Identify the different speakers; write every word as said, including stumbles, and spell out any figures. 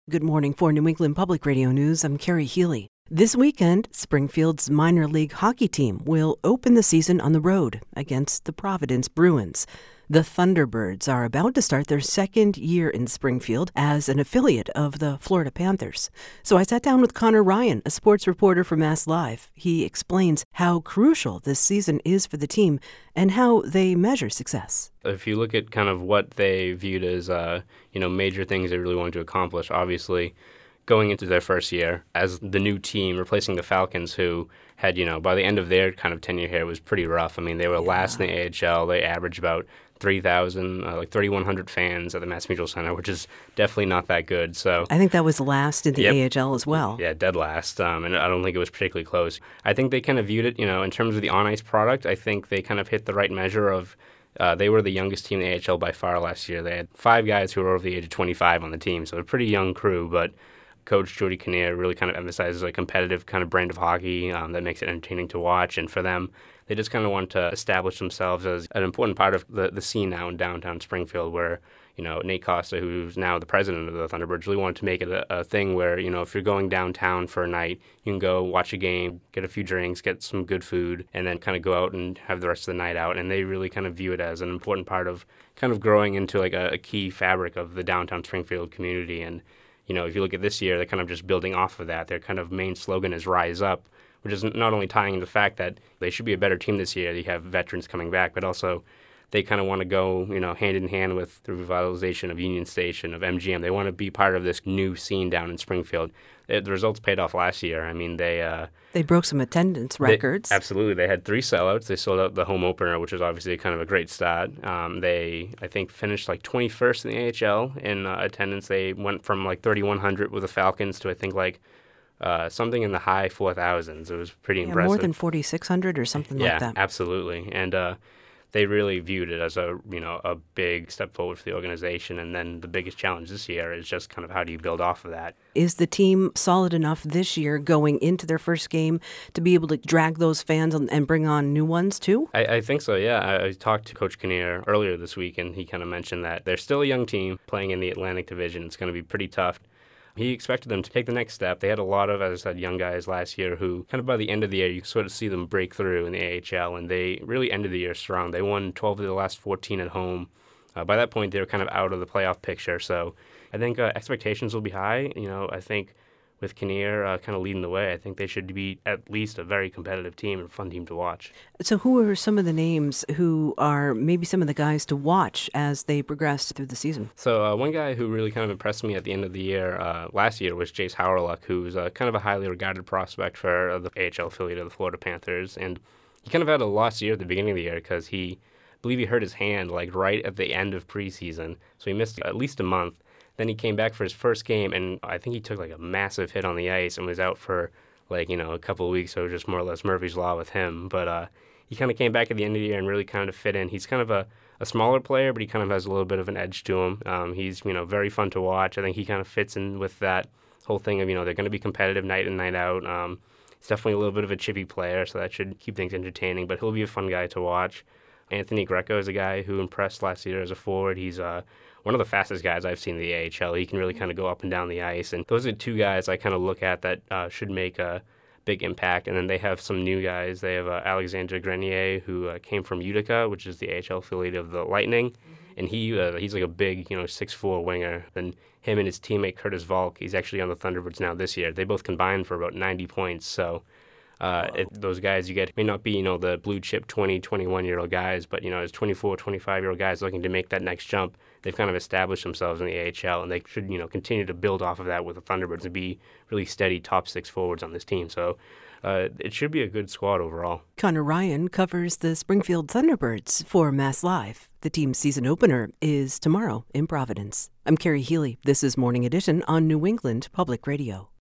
Speaker 1: Good morning for New England Public Radio News. I'm Carrie Healy. This weekend, Springfield's minor league hockey team will open the season on the road against the Providence Bruins. The Thunderbirds are about to start their second year in Springfield as an affiliate of the Florida Panthers. So I sat down with Connor Ryan, a sports reporter for Mass Live. He explains how crucial this season is for the team and how they measure success.
Speaker 2: If you look at kind of what they viewed as, uh, you know, major things they really wanted to accomplish, obviously going into their first year as the new team, replacing the Falcons, who had, you know, by the end of their kind of tenure here, it was pretty rough. I mean, they were yeah. last in the A H L. They averaged about three thousand, uh, like thirty-one hundred fans at the Mass Mutual Center, which is definitely not that good. So
Speaker 1: I think that was last in the
Speaker 2: yep.
Speaker 1: A H L as well.
Speaker 2: Yeah, dead last, um, and I don't think it was particularly close. I think they kind of viewed it, you know, in terms of the on-ice product, I think they kind of hit the right measure of Uh, they were the youngest team in the A H L by far last year. They had five guys who were over the age of twenty-five on the team, so a pretty young crew, but Coach Jody Kinnear really kind of emphasizes a competitive kind of brand of hockey um, that makes it entertaining to watch, and for them, they just kind of want to establish themselves as an important part of the, the scene now in downtown Springfield where, you know, Nate Costa, who's now the president of the Thunderbirds, really wanted to make it a, a thing where, you know, if you're going downtown for a night, you can go watch a game, get a few drinks, get some good food, and then kind of go out and have the rest of the night out. And they really kind of view it as an important part of kind of growing into like a, a key fabric of the downtown Springfield community. And, you know, if you look at this year, they're kind of just building off of that. Their kind of main slogan is Rise Up, which is not only tying into the fact that they should be a better team this year, you have veterans coming back, but also they kind of want to go, you know, hand in hand with the revitalization of Union Station, of M G M. They want to be part of this new scene down in Springfield. It, the results paid off last year. I mean, they... Uh,
Speaker 1: they broke some attendance records.
Speaker 2: They, absolutely. They had three sellouts. They sold out the home opener, which was obviously kind of a great start. Um, they, I think, finished like twenty-first in the A H L in uh, attendance. They went from like thirty-one hundred with the Falcons to, I think, like uh, something in the high four thousands. It was pretty
Speaker 1: yeah,
Speaker 2: impressive.
Speaker 1: More than forty-six hundred or something
Speaker 2: yeah,
Speaker 1: like that.
Speaker 2: Yeah, absolutely. And uh, they really viewed it as a, you know, a big step forward for the organization. And then the biggest challenge this year is just kind of how do you build off of that?
Speaker 1: Is the team solid enough this year going into their first game to be able to drag those fans and bring on new ones too?
Speaker 2: I, I think so, yeah. I, I talked to Coach Kinnear earlier this week, and he kind of mentioned that they're still a young team playing in the Atlantic Division. It's going to be pretty tough. He expected them to take the next step. They had a lot of, as I said, young guys last year who kind of by the end of the year, you sort of see them break through in the A H L, and they really ended the year strong. They won twelve of the last fourteen at home. Uh, by that point, they were kind of out of the playoff picture. So I think uh, expectations will be high. You know, I think with Kinnear uh, kind of leading the way, I think they should be at least a very competitive team and a fun team to watch.
Speaker 1: So who are some of the names who are maybe some of the guys to watch as they progress through the season?
Speaker 2: So uh, one guy who really kind of impressed me at the end of the year, uh, last year, was Jace Howerluck, who's uh, kind of a highly regarded prospect for uh, the A H L affiliate of the Florida Panthers. And he kind of had a lost year at the beginning of the year because he, I believe he hurt his hand like right at the end of preseason. So he missed at least a month. Then he came back for his first game, and I think he took like a massive hit on the ice and was out for like, you know, a couple of weeks. So it was just more or less Murphy's Law with him. But uh, he kind of came back at the end of the year and really kind of fit in. He's kind of a, a smaller player, but he kind of has a little bit of an edge to him. Um, he's, you know, very fun to watch. I think he kind of fits in with that whole thing of, you know, they're going to be competitive night in, night out. Um, he's definitely a little bit of a chippy player, so that should keep things entertaining. But he'll be a fun guy to watch. Anthony Greco is a guy who impressed last year as a forward. He's uh, one of the fastest guys I've seen in the A H L. He can really kind of go up and down the ice. And those are two guys I kind of look at that uh, should make a big impact. And then they have some new guys. They have uh, Alexandre Grenier, who uh, came from Utica, which is the A H L affiliate of the Lightning. Mm-hmm. And he uh, he's like a big, you know, six foot four winger. Then him and his teammate Curtis Volk, he's actually on the Thunderbirds now this year. They both combined for about ninety points. So Uh, it, those guys you get may not be, you know, the blue chip twenty, twenty-one-year-old guys, but, you know, as twenty-four, twenty-five-year-old guys looking to make that next jump, they've kind of established themselves in the A H L, and they should, you know, continue to build off of that with the Thunderbirds and be really steady top six forwards on this team. So uh, it should be a good squad overall.
Speaker 1: Connor Ryan covers the Springfield Thunderbirds for Mass Live. The team's season opener is tomorrow in Providence. I'm Carrie Healy. This is Morning Edition on New England Public Radio.